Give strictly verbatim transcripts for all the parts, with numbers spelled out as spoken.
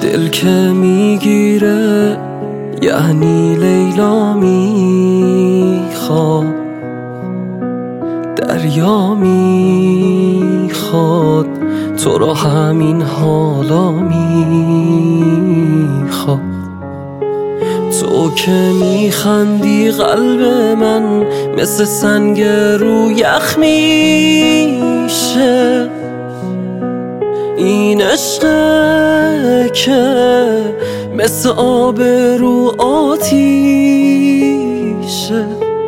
دل که میگیره یعنی لیلا میخواد، دریا میخواد، تو رو همین حالا میخواد. تو که میخندی قلب من مثل سنگ رو یخ میشه. این عشقه که مثل آب رو آتیشه،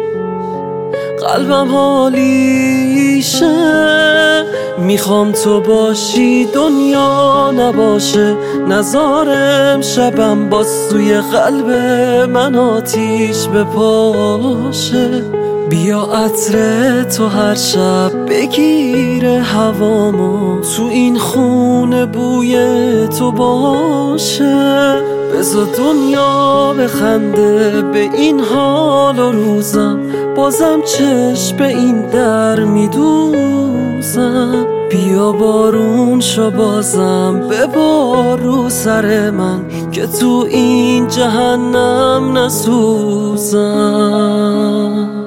قلبم حالیشه. میخوام تو باشی دنیا نباشه، نزارم شبم با سوی قلب من آتیش بپاشه. بیا عطر تو هر شب بگیره هوامو، تو این خونه بوی تو باشه. بذار دنیا بخنده به این حال و روزم، بازم چشم به این در میدوزم. بیا بارون شو بازم ببار رو سر من، که تو این جهنم نسوزم.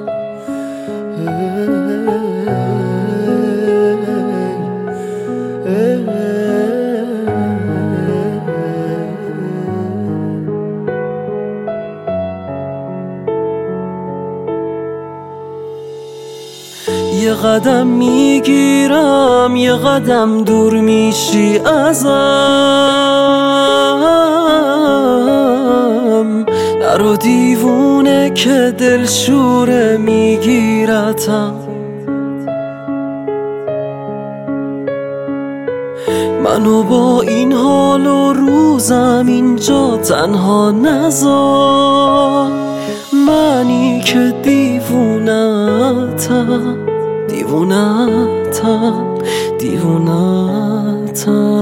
یه قدم میگیرم یه قدم دور میشی ازم، نرو دیوونه که دلشوره میگیرتم. منو با این حال و روزم اینجا تنها نذار، منی که دیوونتم دیوونتم دیوونتم.